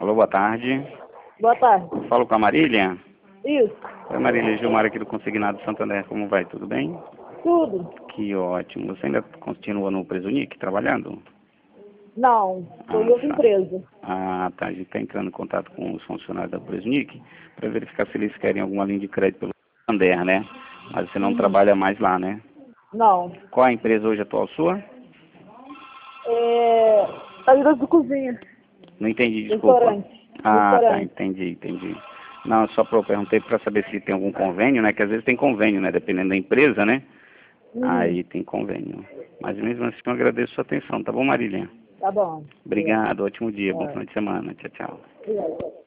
Alô, boa tarde. Boa tarde. Falo com a Marília. Isso. Oi, Marília, Gilmar aqui do Consignado Santander. Como vai? Tudo bem? Tudo. Que ótimo. Você ainda continua no Presunic trabalhando? Não, estou em outra tá. empresa. Ah, tá. A gente está entrando em contato com os funcionários da Presunic para verificar se eles querem alguma linha de crédito pelo Santander, né? Mas você não trabalha mais lá, né? Não. Qual a empresa hoje atual sua? Ajuda de cozinha. Não entendi, desculpa. Restaurante. Ah, tá. Restaurante. Entendi. Não, só para eu perguntei para saber se tem algum convênio, né? Que às vezes tem convênio, né? Dependendo da empresa, né? Aí tem convênio. Mas mesmo assim eu agradeço a sua atenção, tá bom, Marília? Tá bom. Obrigado, ótimo dia, bom É. final de semana. Tchau, tchau. Obrigada.